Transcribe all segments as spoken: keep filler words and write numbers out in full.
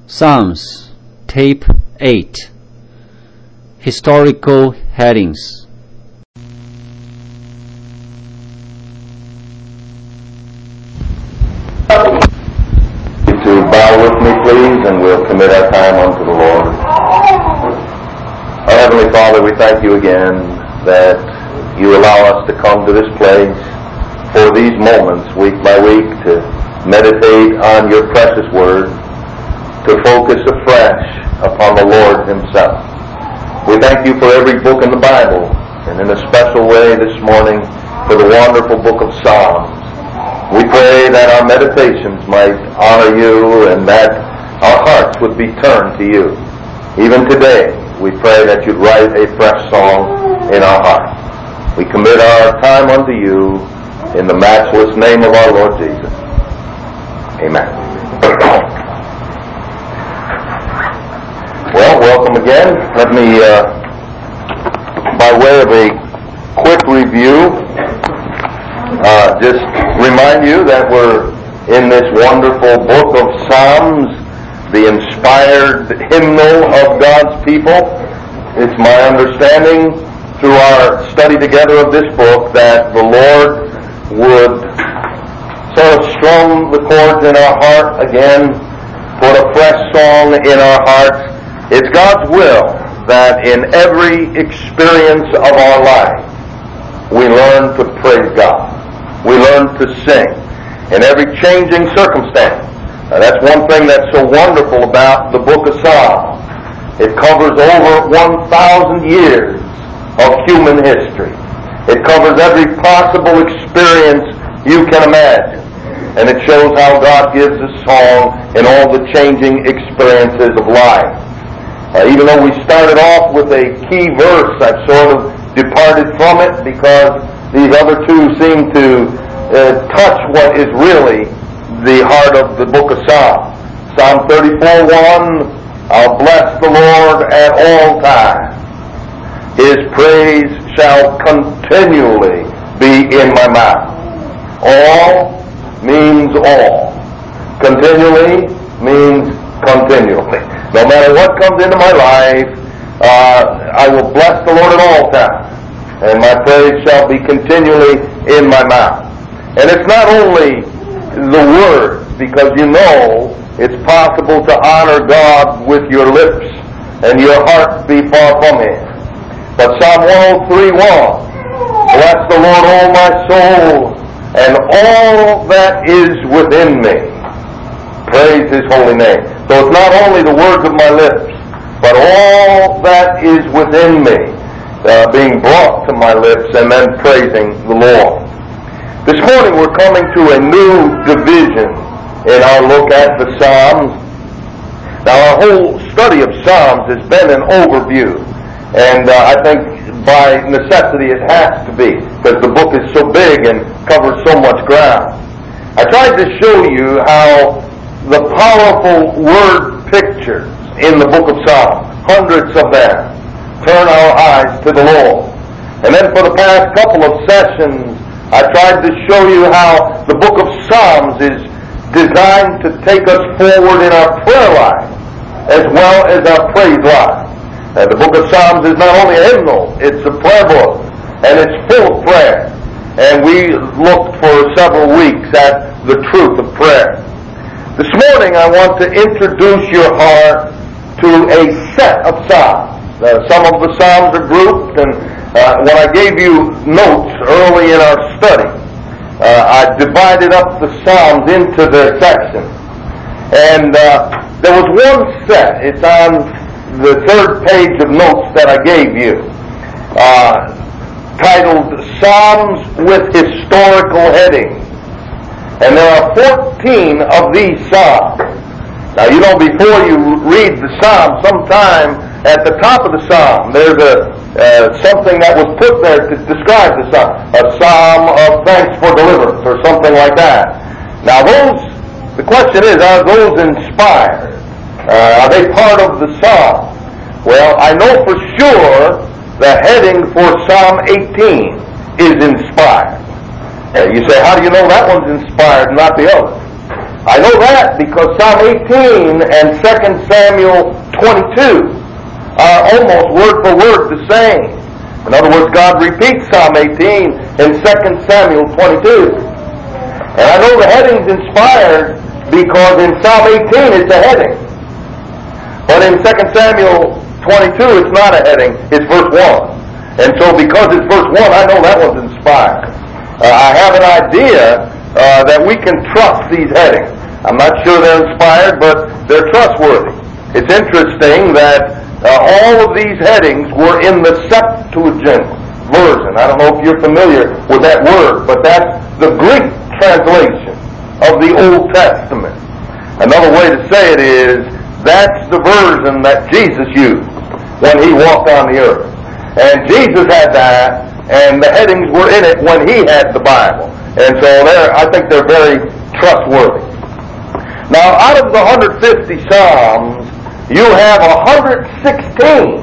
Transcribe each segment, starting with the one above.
Psalms, Tape eight. Historical Headings. To bow with me, please, and we'll commit our time unto the Lord. Our Heavenly Father, we thank you again that you allow us to come to this place for these moments, week by week, to meditate on your precious word, to focus afresh upon the Lord himself. We thank you for every book in the Bible, and in a special way this morning for the wonderful book of Psalms. We pray that our meditations might honor you and that our hearts would be turned to you. Even today, we pray that you'd write a fresh song in our hearts. We commit our time unto you in the matchless name of our Lord Jesus. Amen. Well, welcome again. Let me, uh, by way of a quick review, uh, just remind you that we're in this wonderful book of Psalms, the inspired hymnal of God's people. It's my understanding through our study together of this book that the Lord would sort of strum the chords in our heart again, put a fresh song in our hearts. It's God's will that in every experience of our life we learn to praise God. We learn to sing in every changing circumstance. Now, that's one thing that's so wonderful about the book of Psalms. It covers over one thousand years of human history. It covers every possible experience you can imagine. And it shows how God gives a song in all the changing experiences of life. Uh, even though we started off with a key verse, I've sort of departed from it because these other two seem to uh, touch what is really the heart of the book of Psalms. Psalm thirty-four one, I'll bless the Lord at all times. His praise shall continually be in my mouth. All means all. Continually means continually. No matter what comes into my life, uh, I will bless the Lord at all times, and my praise shall be continually in my mouth. And it's not only the words, because you know it's possible to honor God with your lips and your heart be far from Him. But Psalm one oh three one, bless the Lord, O my soul, and all that is within me. Praise His holy name. So it's not only the words of my lips, but all that is within me uh, being brought to my lips and then praising the Lord. This morning we're coming to a new division in our look at the Psalms. Now our whole study of Psalms has been an overview, and uh, I think by necessity it has to be, because the book is so big and covers so much ground. I tried to show you how the powerful word pictures in the book of Psalms, hundreds of them, turn our eyes to the Lord. And then for the past couple of sessions, I tried to show you how the book of Psalms is designed to take us forward in our prayer life as well as our praise life. And the book of Psalms is not only a hymnal, it's a prayer book, and it's full of prayer. And we looked for several weeks at the truth of prayer. This morning I want to introduce your heart to a set of Psalms. Uh, some of the Psalms are grouped, and uh, when I gave you notes early in our study, uh, I divided up the Psalms into their sections. And uh, there was one set, it's on the third page of notes that I gave you, uh, titled Psalms with Historical Headings. And there are fourteen of these Psalms. Now, you know, before you read the Psalm, sometime at the top of the Psalm, there's a uh, something that was put there to describe the Psalm. A Psalm of thanks for deliverance, or something like that. Now, those, the question is, are those inspired? Uh, are they part of the Psalm? Well, I know for sure the heading for Psalm eighteen is inspired. Uh, you say, how do you know that one's inspired and not the other? I know that because Psalm eighteen and Second Samuel twenty-two are almost word for word the same. In other words, God repeats Psalm eighteen in Second Samuel twenty-two. And I know the heading's inspired because in Psalm eighteen it's a heading. But in Second Samuel twenty-two it's not a heading, it's verse one. And so because it's verse one, I know that one's inspired. Uh, I have an idea uh, that we can trust these headings. I'm not sure they're inspired, but they're trustworthy. It's interesting that uh, all of these headings were in the Septuagint version. I don't know if you're familiar with that word, but that's the Greek translation of the Old Testament. Another way to say it is, that's the version that Jesus used when he walked on the earth. And Jesus had that, and the headings were in it when he had the Bible. And so they're, I think they're very trustworthy. Now, out of the one hundred fifty Psalms, you have one hundred sixteen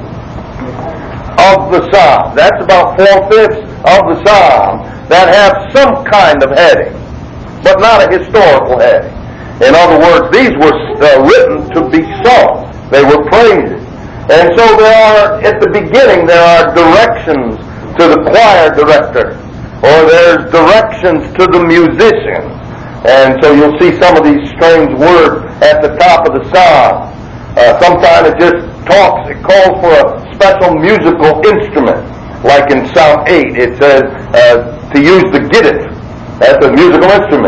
of the Psalms. That's about four-fifths of the Psalms that have some kind of heading, but not a historical heading. In other words, these were uh, written to be sung. They were praises. And so there are, at the beginning, there are directions to the choir director, or there's directions to the musician. And so you'll see some of these strange words at the top of the psalm. Uh, sometimes it just talks, it calls for a special musical instrument. Like in Psalm eight, it says uh, to use the gittith. That's a musical instrument.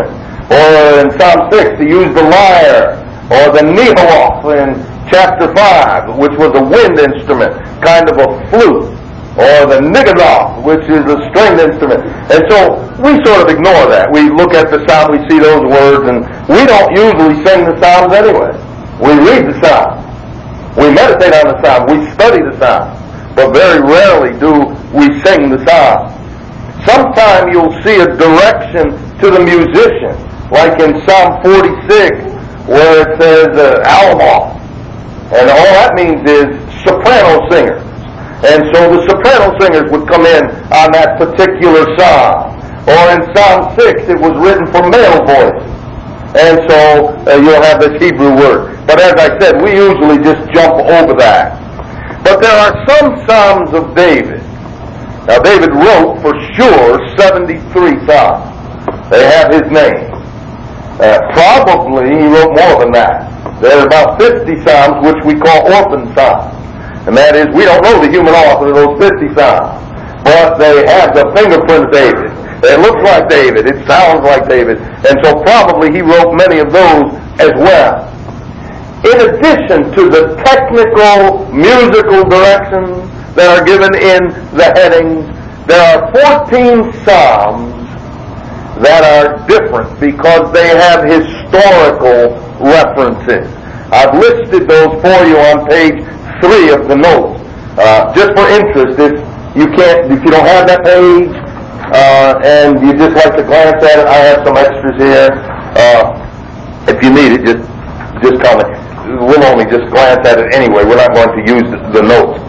Or in Psalm six, to use the lyre, or the nehawoth in chapter five, which was a wind instrument, kind of a flute, or the niggadoth, which is a stringed instrument. And so we sort of ignore that. We look at the psalm, we see those words, and we don't usually sing the psalms anyway. We read the psalm. We meditate on the psalm. We study the psalm. But very rarely do we sing the psalm. Sometime you'll see a direction to the musician, like in Psalm forty-six, where it says uh, alamoth. And all that means is soprano singers. And so the soprano singers would come in on that particular psalm. Or in Psalm six, it was written for male voices. And so uh, you'll have this Hebrew word. But as I said, we usually just jump over that. But there are some Psalms of David. Now David wrote for sure seventy-three Psalms. They have his name. Uh, probably he wrote more than that. There are about fifty Psalms which we call orphan Psalms. And that is, we don't know the human author of those fifty Psalms. But they have the fingerprint of David. It looks like David. It sounds like David. And so probably he wrote many of those as well. In addition to the technical musical directions that are given in the headings, there are fourteen Psalms that are different because they have historical references. I've listed those for you on page three of the notes. Uh, just for interest, if you can't, if you don't have that page, uh, and you just like to glance at it, I have some extras here. Uh, if you need it, just just tell me. We'll only just glance at it anyway. We're not going to use the, the notes.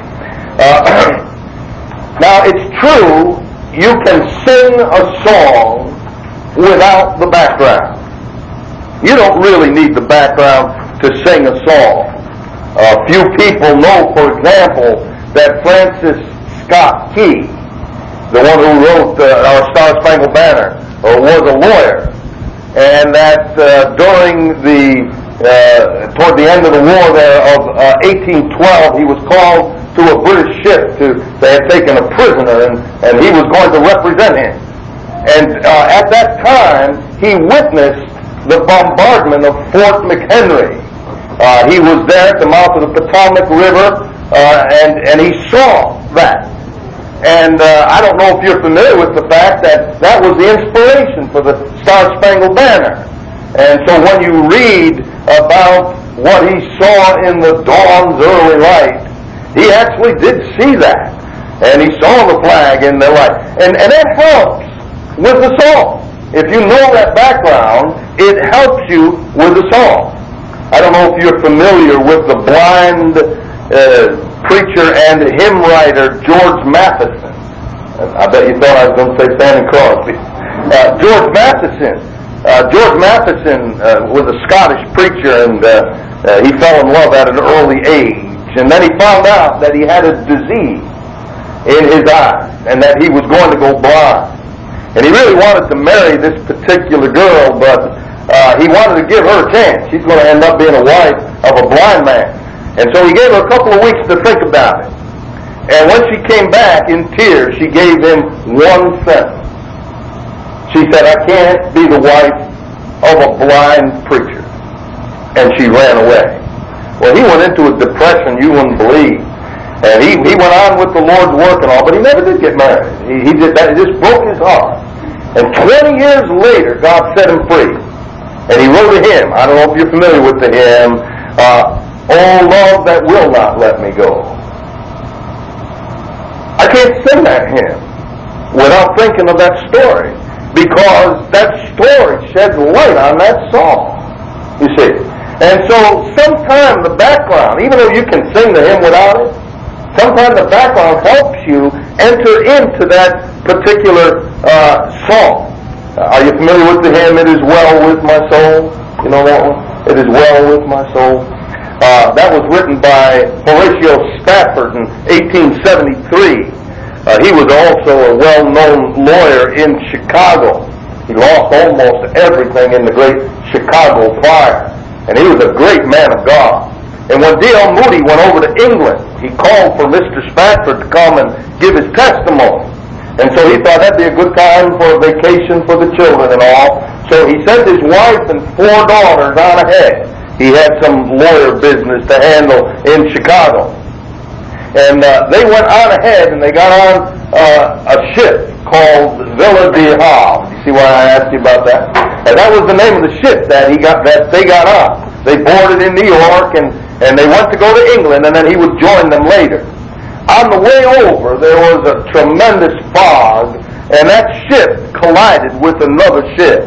Uh, now, it's true you can sing a song without the background. You don't really need the background to sing a song. A few people know, for example, that Francis Scott Key, the one who wrote uh, our Star Spangled Banner, uh, was a lawyer, and that uh, during the uh, toward the end of the war there of uh, eighteen twelve, he was called to a British ship. To they had taken a prisoner, and, and he was going to represent him. And uh, at that time, he witnessed the bombardment of Fort McHenry. Uh, he was there at the mouth of the Potomac River, uh, and, and he saw that. And uh, I don't know if you're familiar with the fact that that was the inspiration for the Star Spangled Banner. And so when you read about what he saw in the dawn's early light, he actually did see that. And he saw the flag in the light. And, and that helps with the song. If you know that background, it helps you with the song. I don't know if you're familiar with the blind uh, preacher and hymn writer George Matheson. I bet you thought I was going to say Fanning Crosby. Uh, George Matheson uh, George Matheson uh, was a Scottish preacher, and uh, uh, he fell in love at an early age. And then he found out that he had a disease in his eye, and that he was going to go blind. And he really wanted to marry this particular girl, but uh, he wanted to give her a chance. She's going to end up being a wife of a blind man. And so he gave her a couple of weeks to think about it. And when she came back in tears, she gave him one sentence. She said, "I can't be the wife of a blind preacher." And she ran away. Well, he went into a depression you wouldn't believe. And he, he went on with the Lord's work and all, but he never did get married. He, he did that, it just broke his heart. And twenty years later, God set him free. And he wrote a hymn. I don't know if you're familiar with the hymn, uh, "Oh, love that will not let me go." I can't sing that hymn without thinking of that story, because that story sheds light on that song, you see. And so sometimes the background, even though you can sing the hymn without it, sometimes the background helps you enter into that particular uh, song. Uh, are you familiar with the hymn, "It is well with my soul"? You know that one? "It is well with my soul." Uh, that was written by Horatio Spafford in eighteen seventy-three. Uh, he was also a well-known lawyer in Chicago. He lost almost everything in the great Chicago fire. And he was a great man of God. And when D L Moody went over to England, he called for Mister Spafford to come and give his testimony. And so he thought that'd be a good time for a vacation for the children and all. So he sent his wife and four daughters on ahead. He had some lawyer business to handle in Chicago. And uh, they went on ahead, and they got on uh, a ship called Villa de Havre. You see why I asked you about that? And that was the name of the ship that he got that they got on. They boarded in New York, and, and they went to go to England, and then he would join them later. On the way over, there was a tremendous fog, and that ship collided with another ship,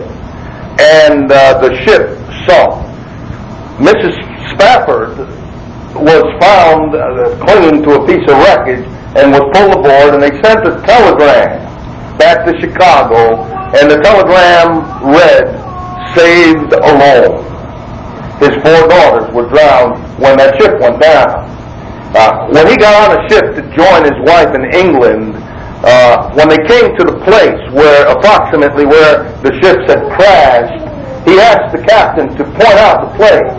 and uh, the ship sunk. Missus Spafford was found uh, clinging to a piece of wreckage and was pulled aboard, and they sent a telegram back to Chicago, and the telegram read, "Saved alone." His four daughters were drowned when that ship went down. Uh, when he got on a ship to join his wife in England, uh, when they came to the place where approximately where the ships had crashed, he asked the captain to point out the place.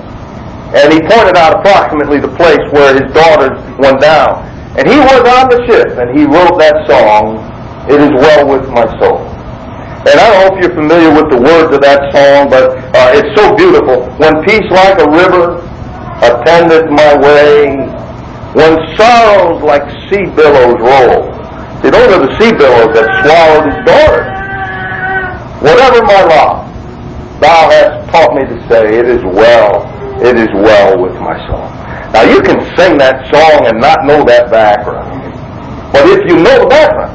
And he pointed out approximately the place where his daughters went down. And he was on the ship, and he wrote that song, "It is well with my soul." And I don't know if you're familiar with the words of that song, but uh, it's so beautiful. "When peace like a river attendeth my way, when sorrows like sea billows roll." See, those are the sea billows that swallowed his daughters. "Whatever my lot, thou hast taught me to say, it is well. It is well with my soul." Now you can sing that song and not know that background. But if you know the background,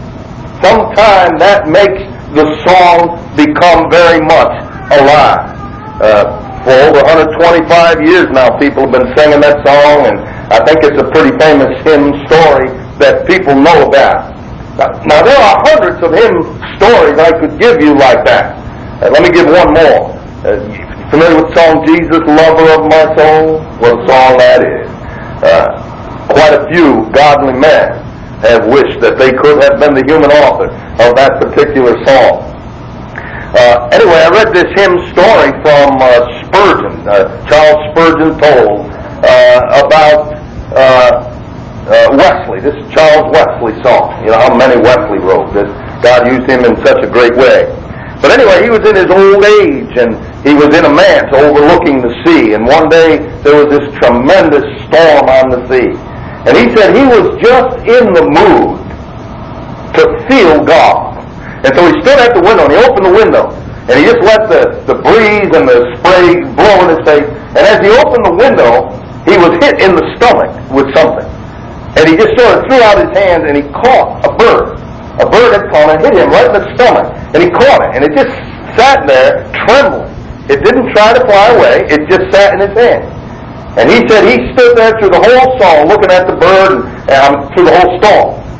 sometimes that makes the song become very much alive. Uh, for over one hundred twenty-five years now, people have been singing that song, and I think it's a pretty famous hymn story that people know about. Now, now there are hundreds of hymn stories I could give you like that. Uh, let me give one more. Uh, Familiar with the song, "Jesus, Lover of My Soul"? What a song that is. Uh, quite a few godly men have wished that they could have been the human author of that particular song. Uh, anyway, I read this hymn story from uh, Spurgeon. Uh, Charles Spurgeon told uh, about uh, uh, Wesley. This is Charles Wesley song. You know how many Wesley wrote this. God used him in such a great way. But anyway, he was in his old age, and he was in a manse overlooking the sea. And one day, there was this tremendous storm on the sea. And he said he was just in the mood to feel God. And so he stood at the window, and he opened the window, and he just let the, the breeze and the spray blow in his face. And as he opened the window, he was hit in the stomach with something. And he just sort of threw out his hands, and he caught a bird. A bird had come and hit him right in the stomach, and he caught it, and it just sat there trembling. It didn't try to fly away, it just sat in his hand. And he said he stood there through the whole song looking at the bird, and um, through the whole storm.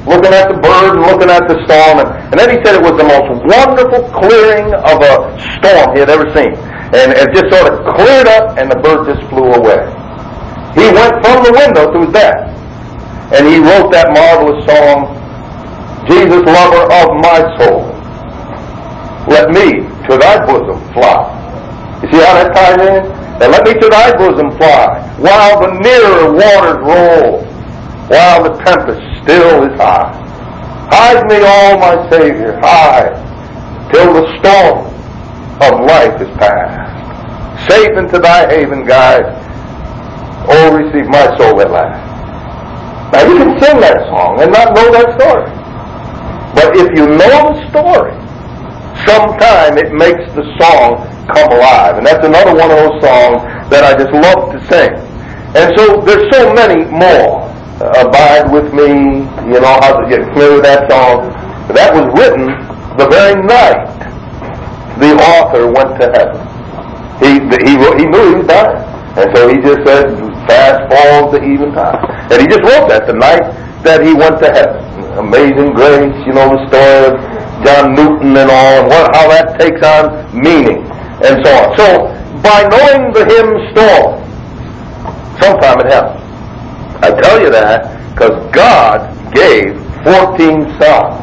looking at the bird and looking at the storm. And, and then he said it was the most wonderful clearing of a storm he had ever seen. And it just sort of cleared up, and the bird just flew away. He went from the window to his desk, and he wrote that marvelous song, Jesus, lover of my soul, let me to thy bosom fly. You see how that ties in? And let me to thy bosom fly, while the nearer waters roll, while the tempest still is high. Hide me, all my Savior, hide, till the storm of life is past. Safe into thy haven guide, oh, receive my soul at last. Now you can sing that song and not know that story. But if you know the story, sometime it makes the song come alive. And that's another one of those songs that I just love to sing. And so there's so many more. Uh, Abide with me, you know how to get familiar with that song. That was written the very night the author went to heaven. He he wrote, he knew he was dying, and so he just said, "Fast falls the eventide," and he just wrote that the night that he went to heaven. Amazing Grace, you know the story of John Newton and all, and what, how that takes on meaning and so on. So by knowing the hymn story, sometime it helps. I tell you that because God gave fourteen Psalms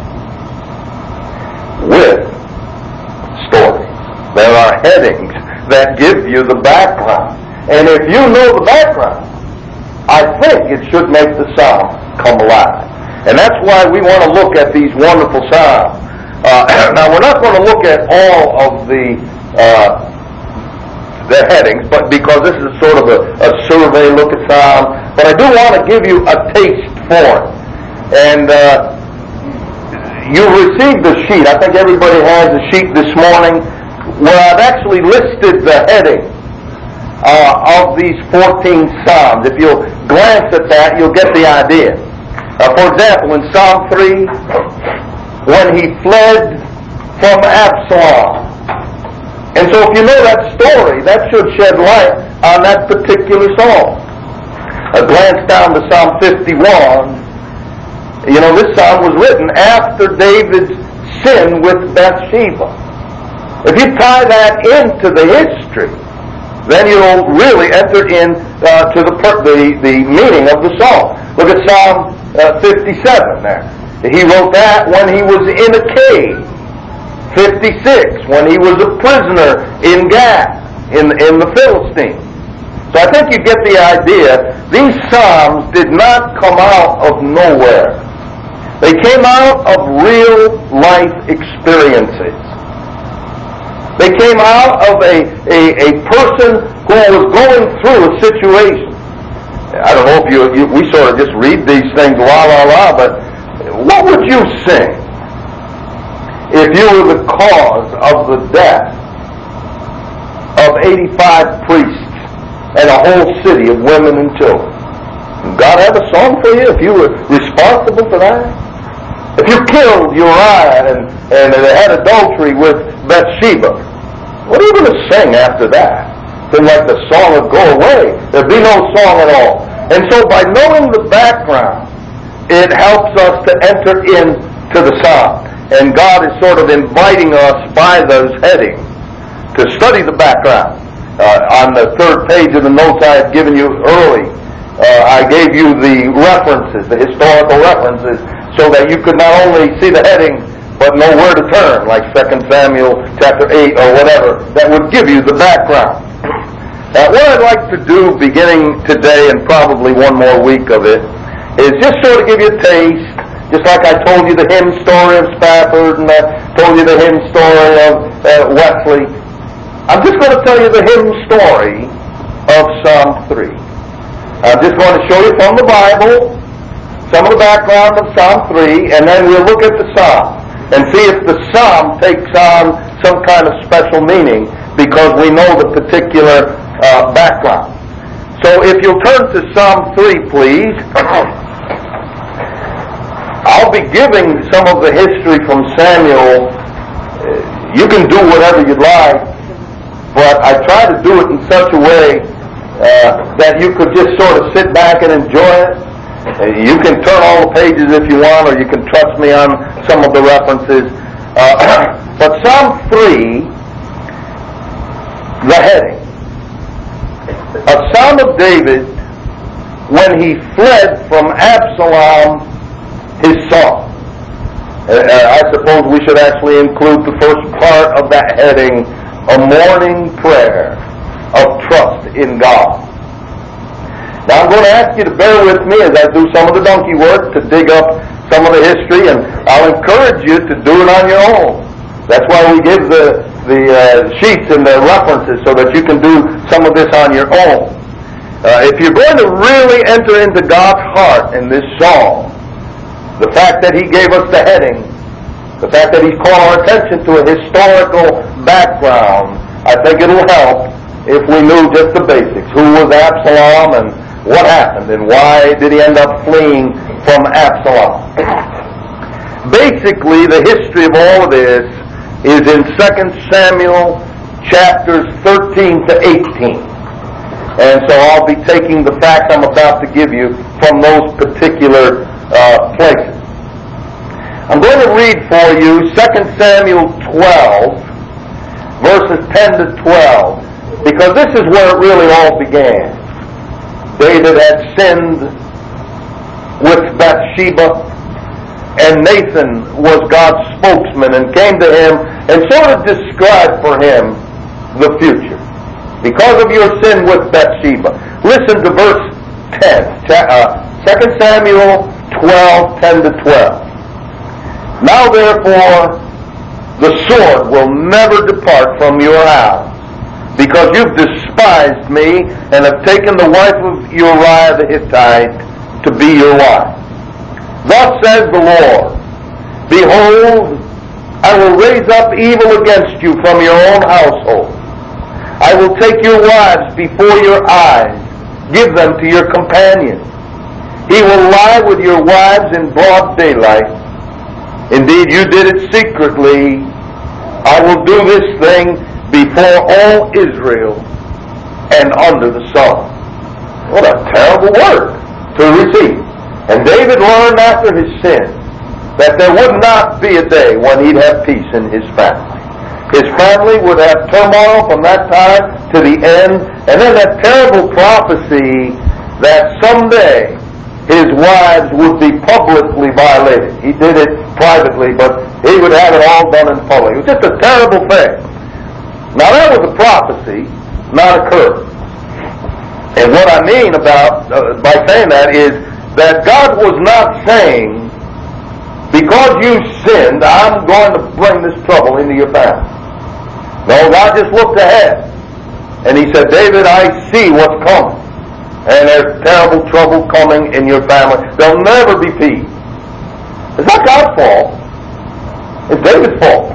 with stories. There are headings that give you the background. And if you know the background, I think it should make the Psalm come alive. And that's why we want to look at these wonderful Psalms. Uh, now, we're not going to look at all of the uh, the headings, but because this is sort of a, a survey look at Psalm, but I do want to give you a taste for it. And uh, you received the sheet. I think everybody has a sheet this morning where I've actually listed the heading uh, of these fourteen Psalms. If you'll glance at that, you'll get the idea. Uh, for example, in Psalm three, when he fled from Absalom. And so if you know that story, that should shed light on that particular psalm. A glance down to Psalm fifty-one. You know, this psalm was written after David's sin with Bathsheba. If you tie that into the history, then you'll really enter in uh, to the, the the meaning of the psalm. Look at Psalm uh, fifty-seven there. He wrote that when he was in a cave. fifty-six, when he was a prisoner in Gath, in, in the Philistines. So I think you get the idea. These Psalms did not come out of nowhere. They came out of real life experiences. They came out of a, a, a person who was going through a situation. I don't know if you, you we sort of just read these things la la la, but what would you sing if you were the cause of the death of eighty-five priests and a whole city of women and children? God have a song for you if you were responsible for that? If you killed Uriah and, and had adultery with Bathsheba, what are you going to sing after that? Then like the song would go away. There'd be no song at all. And so by knowing the background, it helps us to enter into the psalm. And God is sort of inviting us by those headings to study the background. Uh, on the third page of the notes I had given you early, uh, I gave you the references, the historical references, so that you could not only see the heading, but know where to turn, like Second Samuel chapter eight or whatever, that would give you the background. Uh, what I'd like to do beginning today and probably one more week of it is just sort of give you a taste, just like I told you the hymn story of Spafford and I told you the hymn story of uh, Wesley. I'm just going to tell you the hymn story of Psalm three. I'm just going to show you from the Bible some of the background of Psalm three, and then we'll look at the Psalm and see if the Psalm takes on some kind of special meaning because we know the particular uh, background. So if you'll turn to Psalm three, please. I'll be giving some of the history from Samuel. You can do whatever you'd like, but I try to do it in such a way uh, that you could just sort of sit back and enjoy it. Uh, you can turn all the pages if you want, or you can trust me on some of the references. Uh, but Psalm three, the heading, a Psalm of David when he fled from Absalom, his son. Uh, I suppose we should actually include the first part of that heading, a morning prayer of trust in God. Now I'm going to ask you to bear with me as I do some of the donkey work to dig up some of the history, and I'll encourage you to do it on your own. That's why we give the, the uh, sheets and the references so that you can do some of this on your own. Uh, if you're going to really enter into God's heart in this song, the fact that he gave us the heading, the fact that he's called our attention to a historical background, I think it'll help if we knew just the basics. Who was Absalom and what happened and why did he end up fleeing from Absalom? Basically, the history of all of this is in Second Samuel chapters thirteen to eighteen. And so I'll be taking the facts I'm about to give you from those particular uh, places. I'm going to read for you Second Samuel twelve, verses ten to twelve, because this is where it really all began. David had sinned with Bathsheba, and Nathan was God's spokesman and came to him and sort of described for him the future. Because of your sin with Bathsheba. Listen to verse ten, uh, Second Samuel twelve, ten to twelve. Now therefore, the sword will never depart from your house, because you've despised me and have taken the wife of Uriah the Hittite to be your wife. Thus says the Lord, behold, I will raise up evil against you from your own household. I will take your wives before your eyes, give them to your companions. He will lie with your wives in broad daylight. Indeed, you did it secretly. I will do this thing before all Israel and under the sun. What a terrible word to receive. And David learned after his sin that there would not be a day when he'd have peace in his family. His family would have turmoil from that time to the end, and then that terrible prophecy that someday his wives would be publicly violated. He did it privately, but he would have it all done in public. It was just a terrible thing. Now that was a prophecy, not a curse. And what I mean about uh, by saying that is that God was not saying, because you sinned, I'm going to bring this trouble into your family. No, God just looked ahead. And he said, David, I see what's coming. And there's terrible trouble coming in your family. There'll never be peace. It's not God's fault. It's David's fault.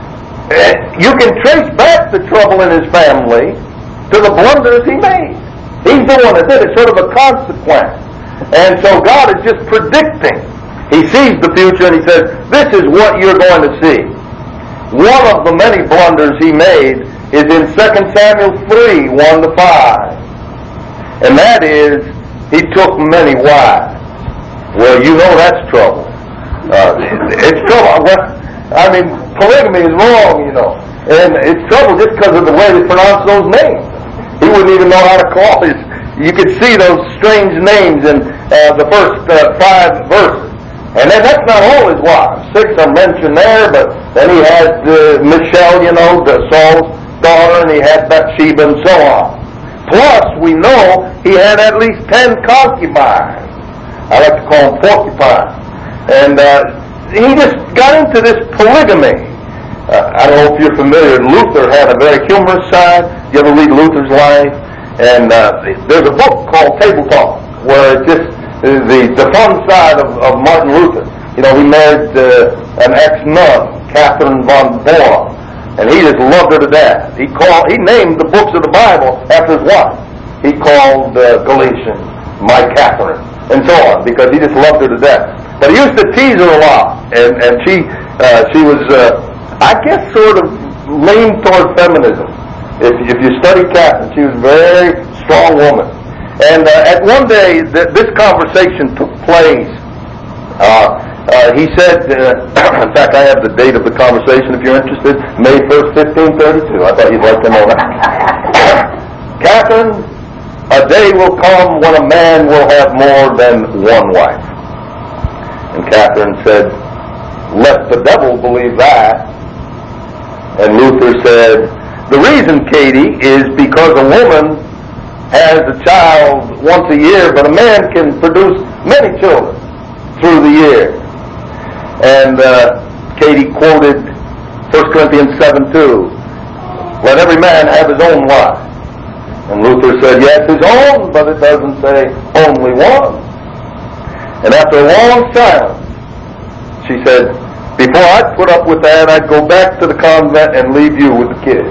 You can trace back the trouble in his family to the blunders he made. He's the one that did it, sort of a consequence. And so God is just predicting. He sees the future and he says, this is what you're going to see. One of the many blunders he made is in Second Samuel three, one to five. And that is, he took many wives. Well, you know that's trouble. Uh, it's trouble. Well, I mean, polygamy is wrong, you know. And it's trouble just because of the way they pronounce those names. He wouldn't even know how to call his... You could see those strange names in uh, the first uh, five verses. And then that's not all his wives. Six are mentioned there, but then he had uh, Michelle, you know, the Saul's daughter, and he had Bathsheba and so on. Plus, we know he had at least ten concubines. I like to call them porcupines. And uh, he just got into this polygamy. Uh, I don't know if you're familiar. Luther had a very humorous side. You ever read Luther's life? And uh, there's a book called Table Talk, where it's just the, the fun side of, of Martin Luther. You know, he married uh, an ex-nun, Catherine von Bora, and he just loved her to death. He called, he named the books of the Bible after his wife. He called uh, Galatians, My Catherine, and so on, because he just loved her to death. But he used to tease her a lot, and, and she uh, she was, uh, I guess, sort of leaned toward feminism. If, if you study Catherine, she was a very strong woman. And uh, at one day, th- this conversation took place. Uh, Uh, he said, uh, in fact, I have the date of the conversation if you're interested, May first, fifteen thirty-two. I thought you'd like to know that. Catherine, a day will come when a man will have more than one wife. And Catherine said, let the devil believe that. And Luther said, the reason, Katie, is because a woman has a child once a year, but a man can produce many children through the year. And uh, Katie quoted First Corinthians seven two, let every man have his own wife. And Luther said, yes, his own, but it doesn't say only one. And after a long silence, she said, before I'd put up with that, I'd go back to the convent and leave you with the kids.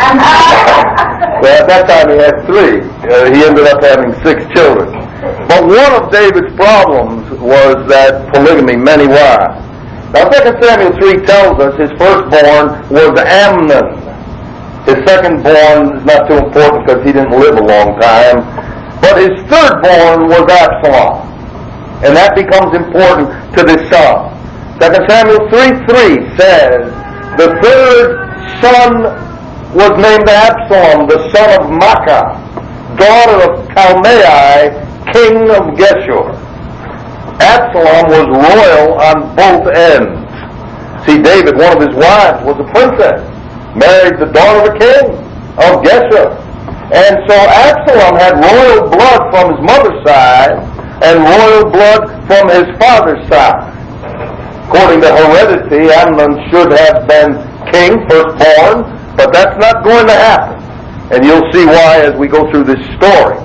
Well, at that time he had three. Uh, he ended up having six children. But one of David's problems was that polygamy, many wives. Now, Second Samuel three tells us his firstborn was Amnon. His second-born is not too important because he didn't live a long time. But his third-born was Absalom. And that becomes important to this psalm. Second Samuel three three says, the third son was named Absalom, the son of Maacah, daughter of Talmai, king of Geshur. Absalom was royal on both ends. See, David, one of his wives, was a princess, married the daughter of a king of Geshur. And so Absalom had royal blood from his mother's side and royal blood from his father's side. According to heredity, Amnon should have been king, firstborn, but that's not going to happen. And you'll see why as we go through this story.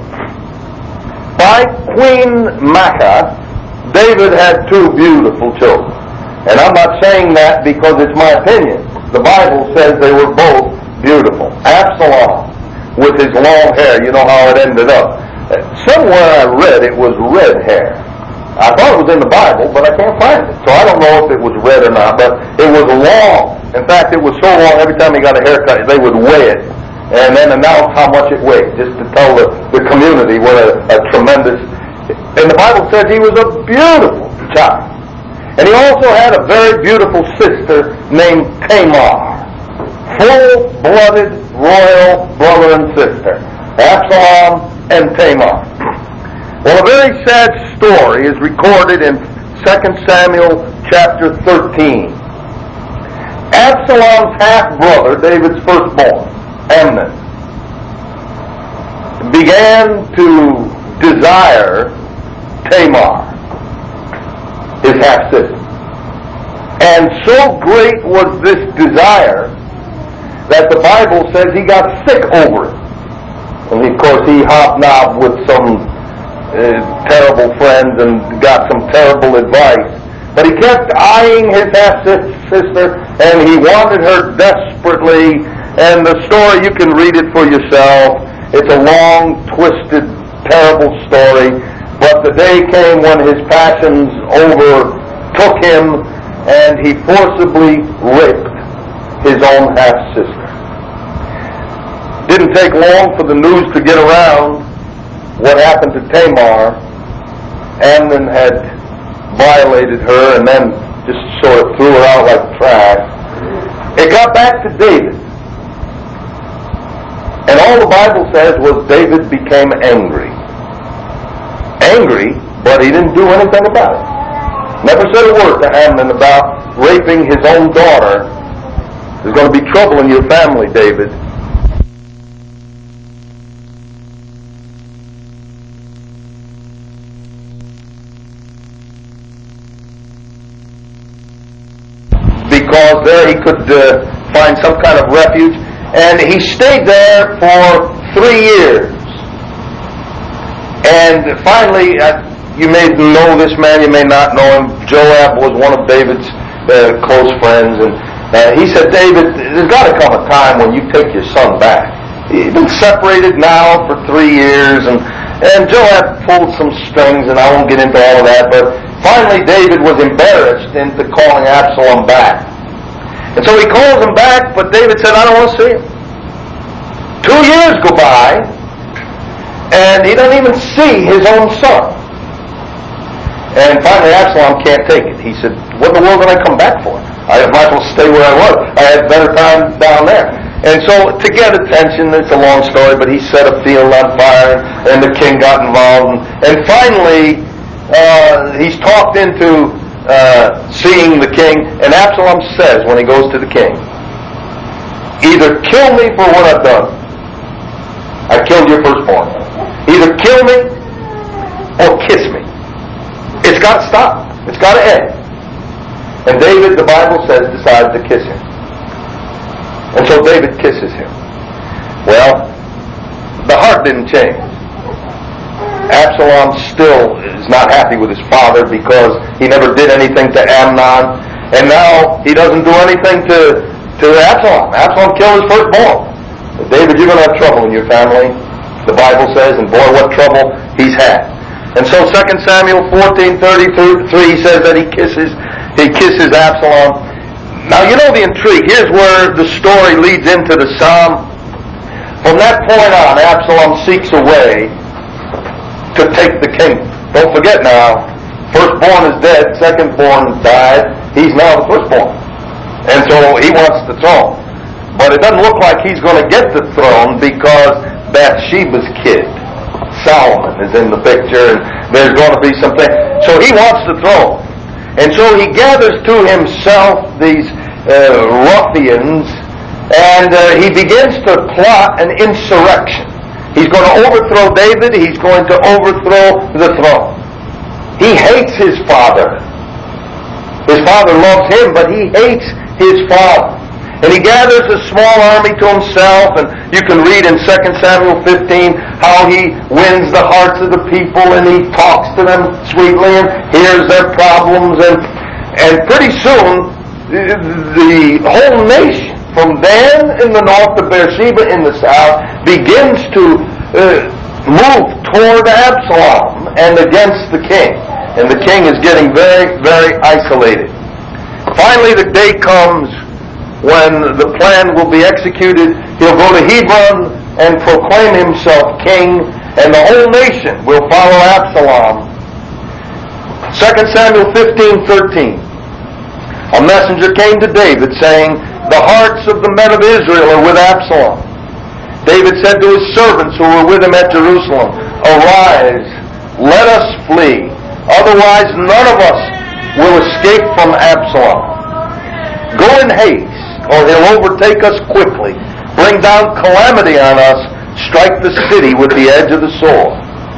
By Queen Maacah, David had two beautiful children. And I'm not saying that because it's my opinion. The Bible says they were both beautiful. Absalom, with his long hair, you know how it ended up. Somewhere I read it was red hair. I thought it was in the Bible, but I can't find it. So I don't know if it was red or not, but it was long. In fact, it was so long, every time he got a haircut, they would weigh it and then announce how much it weighed, just to tell the, the community what a, a tremendous... And the Bible says he was a beautiful child. And he also had a very beautiful sister named Tamar. Full-blooded, royal brother and sister. Absalom and Tamar. Well, a very sad story is recorded in Second Samuel chapter thirteen. Absalom's half-brother, David's firstborn, Amnon, began to desire Tamar, his half-sister. And so great was this desire that the Bible says he got sick over it. And of course he hobnobbed with some uh, terrible friends and got some terrible advice. But he kept eyeing his half-sister and he wanted her desperately. And the story, you can read it for yourself. It's a long, twisted, terrible story. But the day came when his passions overtook him and he forcibly raped his own half-sister. Didn't take long for the news to get around what happened to Tamar. Amnon had violated her and then just sort of threw her out like trash. It got back to David. And all the Bible says was David became angry. Angry, but he didn't do anything about it. Never said a word to Amnon about raping his own daughter. There's going to be trouble in your family, David. Because there he could uh, find some kind of refuge. And he stayed there for three years. And finally, uh, you may know this man, you may not know him. Joab was one of David's uh, close friends. And uh, he said, David, there's got to come a time when you take your son back. You've been separated now for three years. And, and Joab pulled some strings, and I won't get into all of that. But finally, David was embarrassed into calling Absalom back. And so he calls him back, but David said, I don't want to see him. Two years go by, and he doesn't even see his own son. And finally Absalom can't take it. He said, what in the world did I come back for? I might as well stay where I was. I had better time down there. And so to get attention, it's a long story, but he set a field on fire, and the king got involved. And, and finally, uh, he's talked into uh, seeing the king, and Absalom says when he goes to the king, either kill me for what I've done. I killed your firstborn. Either kill me or kiss me. It's got to stop. It's got to end. And David, the Bible says, decides to kiss him. And so David kisses him. Well, the heart didn't change. Absalom still is not happy with his father because he never did anything to Amnon. And now he doesn't do anything to, to Absalom. Absalom killed his firstborn. But David, you're going to have trouble in your family, the Bible says, and boy, what trouble he's had. And so Second Samuel fourteen thirty-three says that he kisses, he kisses Absalom. Now you know the intrigue. Here's where the story leads into the psalm. From that point on, Absalom seeks a way to take the kingdom. Don't forget now, firstborn is dead, secondborn died. He's now the firstborn. And so he wants the throne. But it doesn't look like he's going to get the throne because Bathsheba's kid, Solomon, is in the picture, and there's going to be something. So he wants the throne. And so he gathers to himself these uh, ruffians, and uh, he begins to plot an insurrection. He's going to overthrow David. He's going to overthrow the throne. He hates his father. His father loves him, but he hates his father. And he gathers a small army to himself, and you can read in Second Samuel fifteen how he wins the hearts of the people, and he talks to them sweetly and hears their problems, and and pretty soon the whole nation, from Dan in the north to Beersheba in the south, begins to uh, move toward Absalom and against the king. And the king is getting very, very isolated. Finally, the day comes when the plan will be executed. He'll go to Hebron and proclaim himself king, and the whole nation will follow Absalom. Second Samuel fifteen thirteen. A messenger came to David saying, the hearts of the men of Israel are with Absalom. David said to his servants who were with him at Jerusalem, arise, let us flee, otherwise none of us will escape from Absalom. Go in haste, or he'll overtake us quickly, bring down calamity on us, strike the city with the edge of the sword.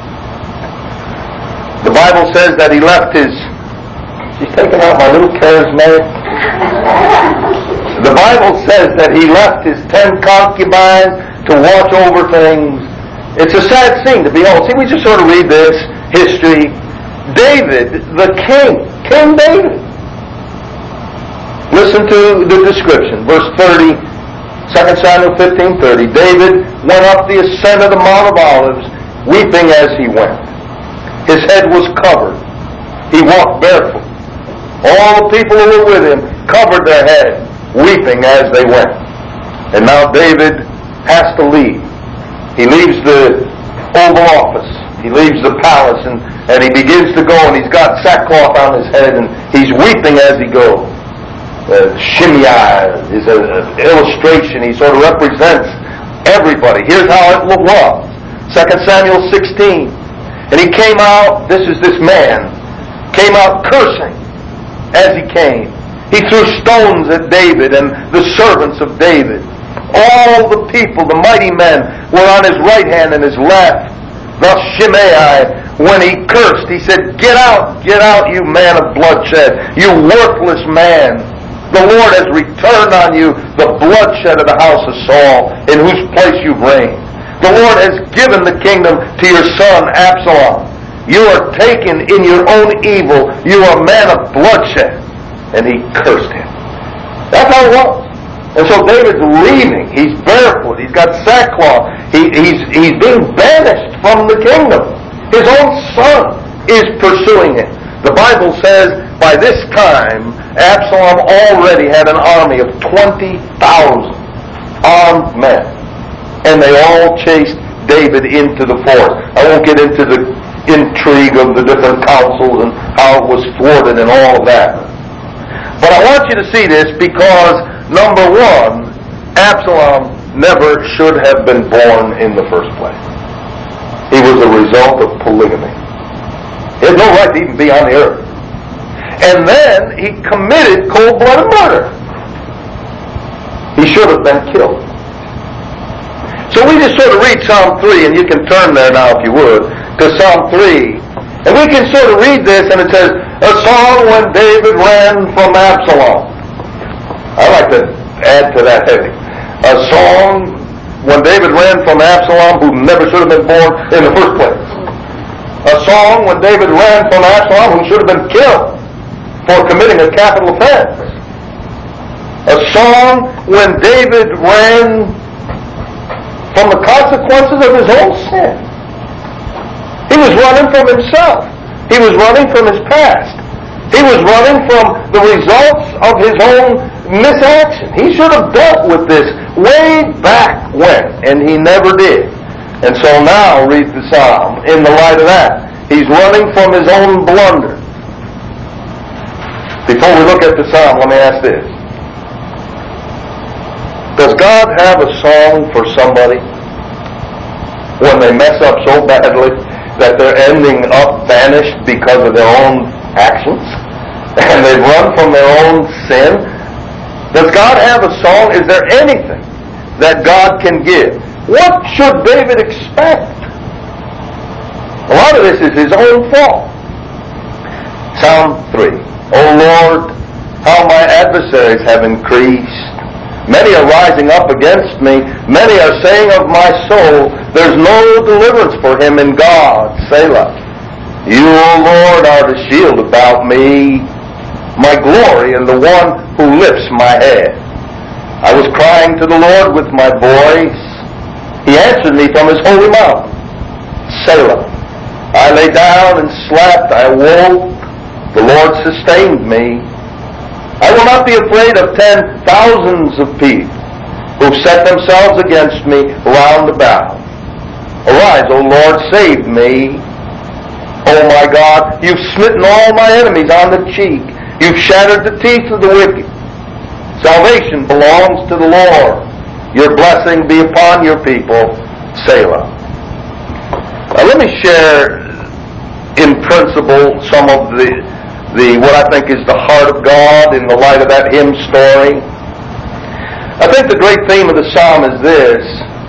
The Bible says that he left his... She's taking out my little charismatic. The Bible says that he left his ten concubines to watch over things. It's a sad scene to behold. See, we just sort of read this history. David, the king, King David. Listen to the description, verse thirty, Second Samuel fifteen thirty. David went up the ascent of the Mount of Olives, weeping as he went. His head was covered. He walked barefoot. All the people who were with him covered their head, weeping as they went. And now David has to leave. He leaves the Oval Office. He leaves the palace, and, and he begins to go, and he's got sackcloth on his head, and he's weeping as he goes. Uh, Shimei is an illustration. He sort of represents everybody. Here's how it was. Second Samuel sixteen. And he came out, this is this man, came out cursing as he came. He threw stones at David and the servants of David. All the people, the mighty men, were on his right hand and his left. Thus Shimei, when he cursed, he said, get out, get out, you man of bloodshed, you worthless man. The Lord has returned on you the bloodshed of the house of Saul, in whose place you reigned. The Lord has given the kingdom to your son Absalom. You are taken in your own evil. You are a man of bloodshed. And he cursed him. That's how it was. And so David's leaving. He's barefoot. He's got sackcloth. He, he's, he's being banished from the kingdom. His own son is pursuing him. The Bible says by this time, Absalom already had an army of twenty thousand armed men. And they all chased David into the forest. I won't get into the intrigue of the different councils and how it was thwarted and all of that. But I want you to see this because, number one, Absalom never should have been born in the first place. He was a result of polygamy. He had no right to even be on the earth. And then he committed cold-blooded murder. He should have been killed. So we just sort of read Psalm three, and you can turn there now if you would, to Psalm three. And we can sort of read this, and it says, a song when David ran from Absalom. I like to add to that heading. A song when David ran from Absalom, who never should have been born in the first place. A song when David ran from Absalom, who should have been killed for committing a capital offense. A song when David ran from the consequences of his own sin. He was running from himself. He was running from his past. He was running from the results of his own misaction. He should have dealt with this way back when, and he never did. And so now read the psalm in the light of that. He's running from his own blunder. Before we look at the psalm, let me ask this. Does God have a song for somebody when they mess up so badly that they're ending up vanished because of their own actions? And they've run from their own sin? Does God have a song? Is there anything that God can give? What should David expect? A lot of this is his own fault. Psalm three. O Lord, how my adversaries have increased. Many are rising up against me. Many are saying of my soul, there's no deliverance for him in God. Selah. You, O Lord, are the shield about me, my glory, and the one who lifts my head. I was crying to the Lord with my voice. He answered me from his holy mountain. Selah. I lay down and slept. I awoke. The Lord sustained me. I will not be afraid of ten thousands of people who've set themselves against me round about. Arise, O Lord, save me. O my God, you've smitten all my enemies on the cheek. You've shattered the teeth of the wicked. Salvation belongs to the Lord. Your blessing be upon your people. Selah. Now let me share in principle some of the The, what I think is the heart of God in the light of that hymn story. I think the great theme of the psalm is this.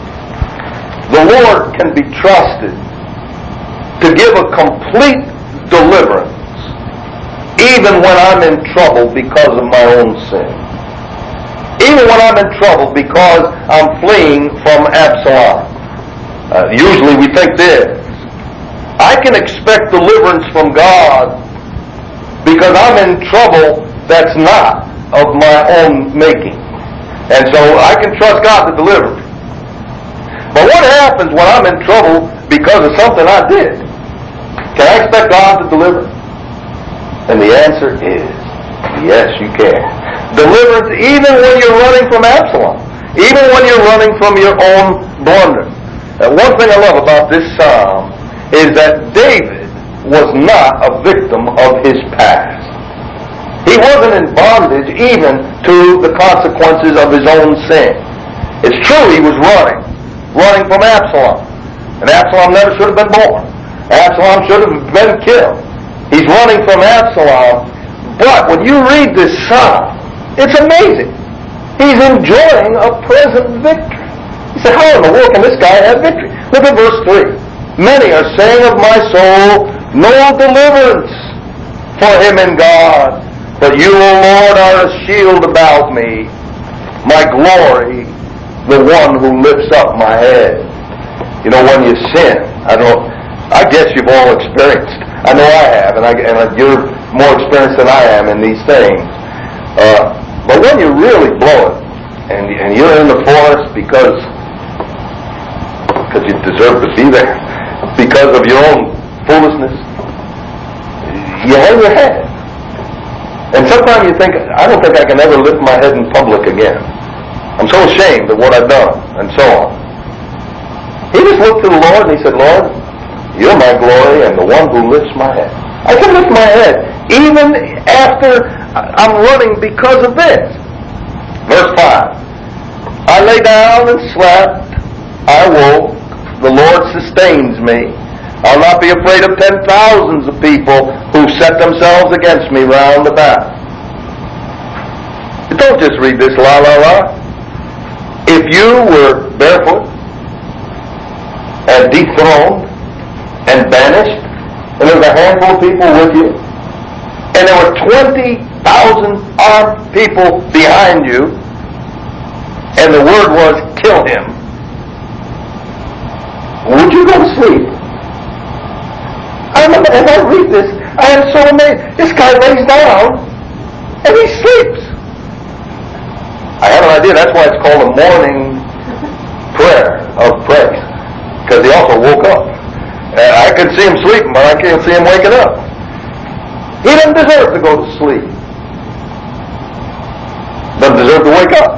The Lord can be trusted to give a complete deliverance even when I'm in trouble because of my own sin. Even when I'm in trouble because I'm fleeing from Absalom. Uh, usually we think this. I can expect deliverance from God because I'm in trouble that's not of my own making. And so I can trust God to deliver me. But what happens when I'm in trouble because of something I did? Can I expect God to deliver? And the answer is, yes, you can. Deliverance even when you're running from Absalom. Even when you're running from your own blunder. And one thing I love about this psalm is that David was not a victim of his past. He wasn't in bondage even to the consequences of his own sin. It's true he was running, running from Absalom. And Absalom never should have been born. Absalom should have been killed. He's running from Absalom. But when you read this psalm, it's amazing. He's enjoying a present victory. He said, how in the world can this guy have victory? Look at verse three. Many are saying of my soul, no deliverance for him in God. But you, O Lord, are a shield about me, my glory, the one who lifts up my head. You know, when you sin, I don't. I guess you've all experienced. I know I have, and, I, and you're more experienced than I am in these things. Uh, but when you really blow it, and, and you're in the forest because because you deserve to be there, because of your own foolishness, you hang your head. And sometimes you think, I don't think I can ever lift my head in public again. I'm so ashamed of what I've done, and so on. He just looked to the Lord and he said, Lord, you're my glory and the one who lifts my head. I can lift my head even after I'm running because of this. Verse five. I lay down and slept. I woke. The Lord sustains me. I'll not be afraid of ten thousands of people who set themselves against me round about. Don't just read this la la la. If you were barefoot and dethroned and banished, and there was a handful of people with you, and there were twenty thousand armed people behind you, and the word was, kill him, would you go to sleep? I remember as I read this, I am so amazed. This guy lays down and he sleeps. I have an idea. That's why it's called a morning prayer of praise, because he also woke up. Uh, I can see him sleeping, but I can't see him waking up. He doesn't deserve to go to sleep. Doesn't deserve to wake up.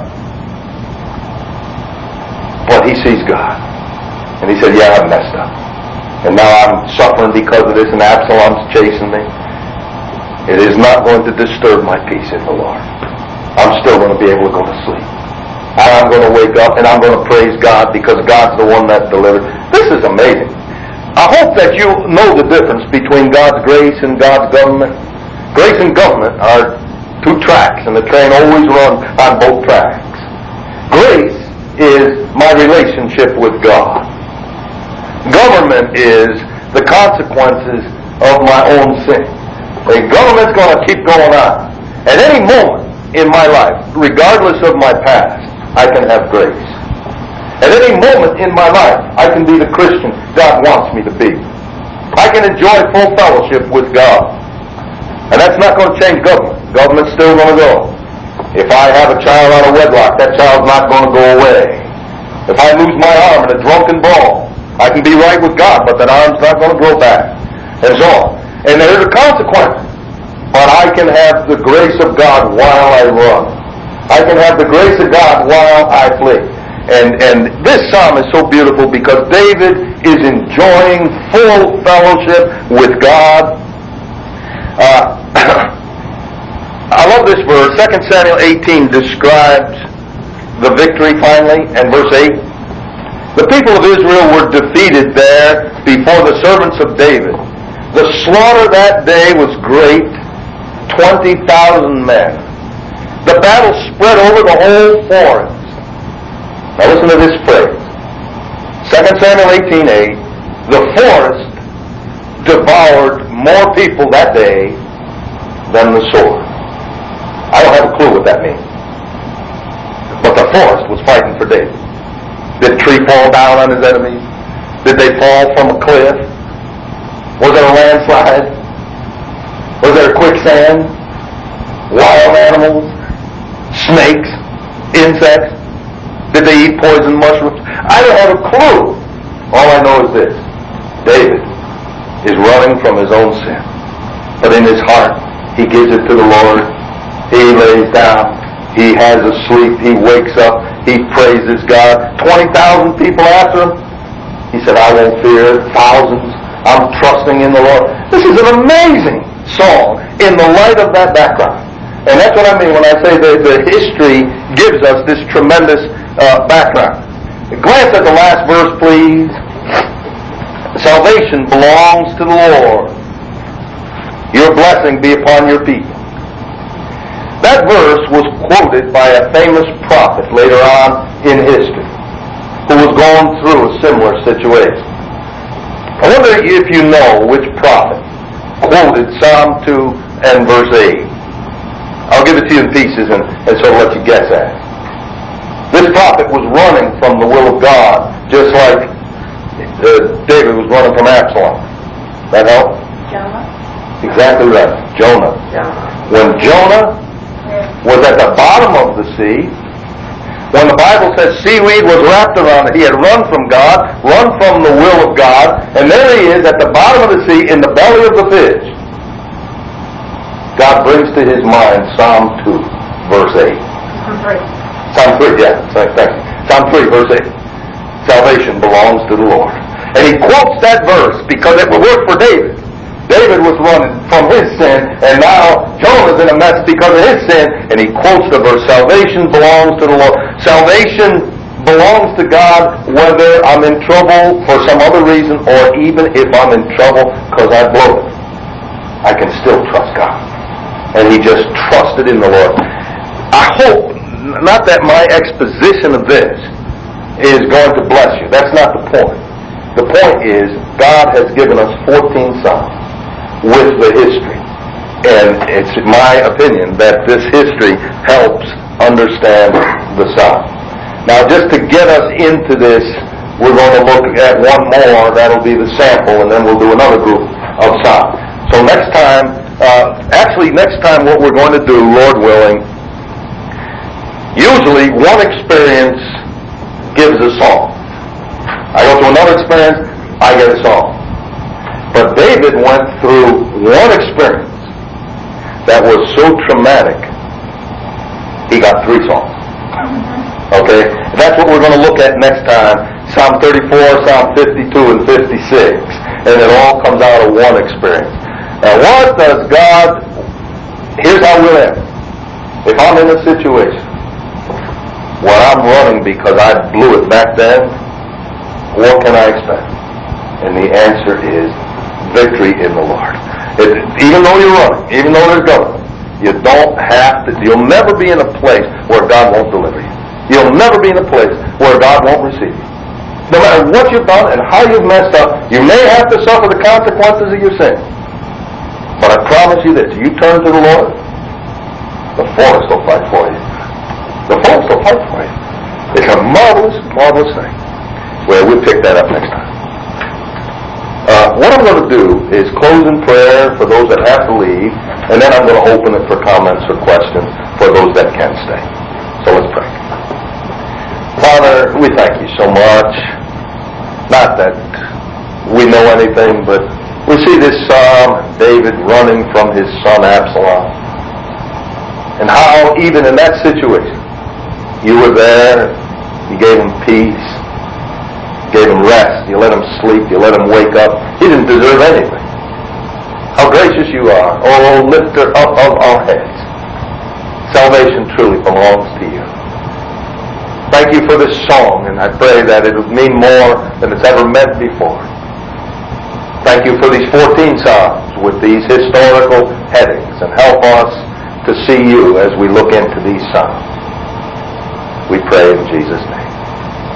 But he sees God. And he said, yeah, I've messed up. And now I'm suffering because of this, and Absalom's chasing me. It is not going to disturb my peace in the Lord. I'm still going to be able to go to sleep. And I'm going to wake up, and I'm going to praise God, because God's the one that delivered. This is amazing. I hope that you know the difference between God's grace and God's government. Grace and government are two tracks, and the train always runs on both tracks. Grace is my relationship with God. Government is the consequences of my own sin. The government's going to keep going on. At any moment in my life, regardless of my past, I can have grace. At any moment in my life, I can be the Christian God wants me to be. I can enjoy full fellowship with God. And that's not going to change government. Government's still going to go. If I have a child out of wedlock, that child's not going to go away. If I lose my arm in a drunken brawl, I can be right with God, but that arm's not going to grow back. And so on. And there's a consequence. But I can have the grace of God while I run. I can have the grace of God while I flee. And, and this psalm is so beautiful because David is enjoying full fellowship with God. Uh, I love this verse. Second Samuel eighteen describes the victory finally, and verse eight. The people of Israel were defeated there before the servants of David. The slaughter that day was great, twenty thousand men. The battle spread over the whole forest. Now listen to this phrase. Second Samuel eighteen eight. The forest devoured more people that day than the sword. I don't have a clue what that means. But the forest was fighting for David. Did a tree fall down on his enemies? Did they fall from a cliff? Was there a landslide? Was there a quicksand? Wild animals? Snakes? Insects? Did they eat poison mushrooms? I don't have a clue. All I know is this. David is running from his own sin. But in his heart, he gives it to the Lord. He lays down. He has a sleep. He wakes up. He praises God. twenty thousand people after him. He said, I won't fear thousands. I'm trusting in the Lord. This is an amazing song in the light of that background. And that's what I mean when I say that the history gives us this tremendous uh, background. Glance at the last verse, please. Salvation belongs to the Lord. Your blessing be upon your people. That verse was quoted by a famous prophet later on in history who was going through a similar situation. I wonder if you know which prophet quoted Psalm two and verse eight. I'll give it to you in pieces and, and sort of let you guess at it. This prophet was running from the will of God just like uh, David was running from Absalom. That help? Jonah. Exactly right. Jonah. Jonah. When Jonah was at the bottom of the sea, when the Bible says seaweed was wrapped around it, he had run from God, run from the will of God, and there he is at the bottom of the sea in the belly of the fish. God brings to his mind Psalm two, verse eight. Psalm three. Psalm three, yeah, thank you. Psalm three, verse eight. Salvation belongs to the Lord. And he quotes that verse because it would work for David. David was running from his sin, and now Jonah's in a mess because of his sin, and he quotes the verse, salvation belongs to the Lord. Salvation belongs to God whether I'm in trouble for some other reason, or even if I'm in trouble because I blow it. I can still trust God. And he just trusted in the Lord. I hope, not that my exposition of this is going to bless you. That's not the point. The point is, God has given us fourteen Psalms with the history. And it's my opinion that this history helps understand the Psalm. Now, just to get us into this, we're going to look at one more. That'll be the sample, and then we'll do another group of Psalms. So next time, uh, actually next time what we're going to do, Lord willing, usually one experience gives a song. I go through another experience, I get a song. But David went through one experience that was so traumatic, he got three songs. Okay? That's what we're going to look at next time. Psalm thirty-four, Psalm fifty-two, and fifty-six. And it all comes out of one experience. Now what does God... Here's how we'll end. If I'm in a situation where I'm running because I blew it back then, what can I expect? And the answer is victory in the Lord. It, even though you're running, even though there's government, you don't have to, you'll never be in a place where God won't deliver you. You'll never be in a place where God won't receive you. No matter what you've done and how you've messed up, you may have to suffer the consequences of your sin. But I promise you this, you turn to the Lord, the forest will fight for you. The forest will fight for you. It's a marvelous, marvelous thing. Well, we'll pick that up next time. Uh, what I'm going to do is close in prayer for those that have to leave, and then I'm going to open it for comments or questions for those that can stay. So let's pray. Father, we thank you so much. Not that we know anything, but we see this psalm, David running from his son Absalom, and how even in that situation, you were there, you gave him peace, gave him rest, you let him sleep, you let him wake up. He didn't deserve anything. How gracious you are, O lifter up of our heads. Salvation truly belongs to you. Thank you for this song, and I pray that it will mean more than it's ever meant before. Thank you for these fourteen Psalms with these historical headings, and help us to see you as we look into these Psalms. We pray in Jesus' name.